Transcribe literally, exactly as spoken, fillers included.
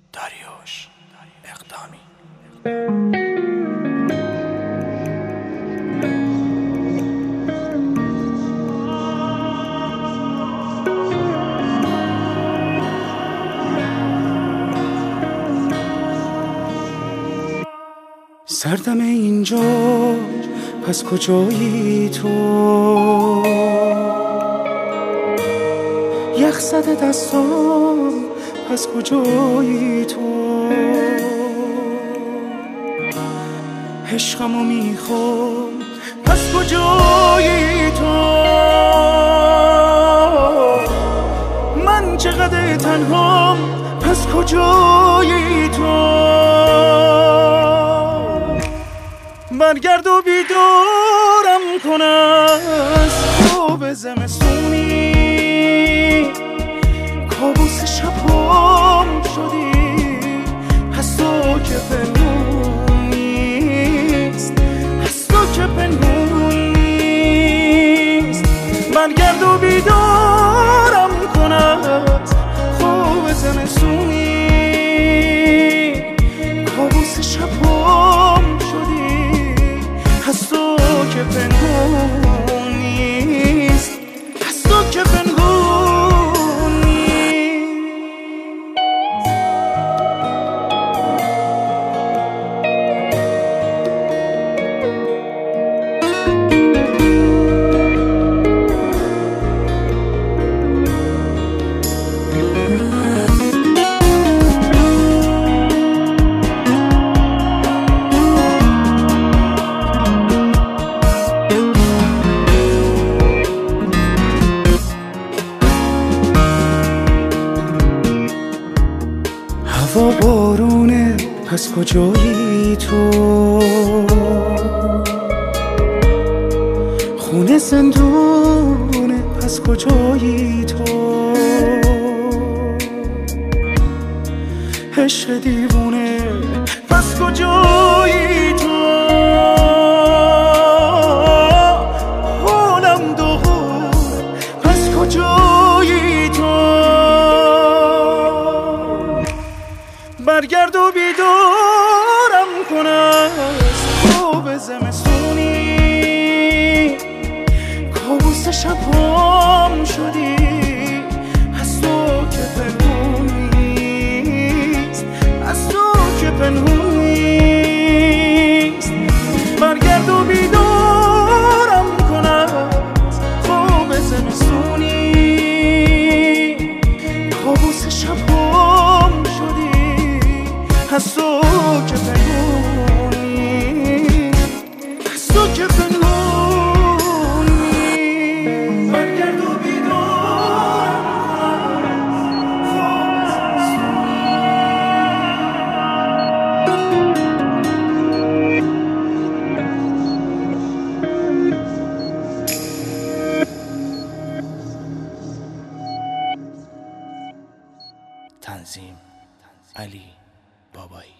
داریوش اقدامی. سردم اینجا پس کجایی تو؟ یخ زده دستام پس کجایی تو؟ عشقمو میخوام پس کجایی تو؟ من چقدر تنهام پس کجایی تو؟ برگرد و بیدارم کن از خواب زمستونی، کابوس شبام شدی از تو که پنهون نیست، از تو که پنهون نیست. برگرد و بیدارم کن از خواب زمستونی، کابوس شبام شدی از تو که پنهون نیست، از تو که پنهون نیست. هوا بارونه پس کجایی تو؟ خونه زندونه پس کجایی تو؟ عشق دیوونه پس کجایی تو؟ حالم دوغونه پس کجایی تو؟ برگرد و بیدارم کن از خواب زمستونی، کابوس شبام شدی از تو که پنهون نیست، از تو که پنهون نیست. برگرد و بیدارم کن از خواب زمستونی، کابوس شبام شدی از تو که پنهونی، از تو که پنهونی. برگرد و بیدارم تنظیم علی بابایی.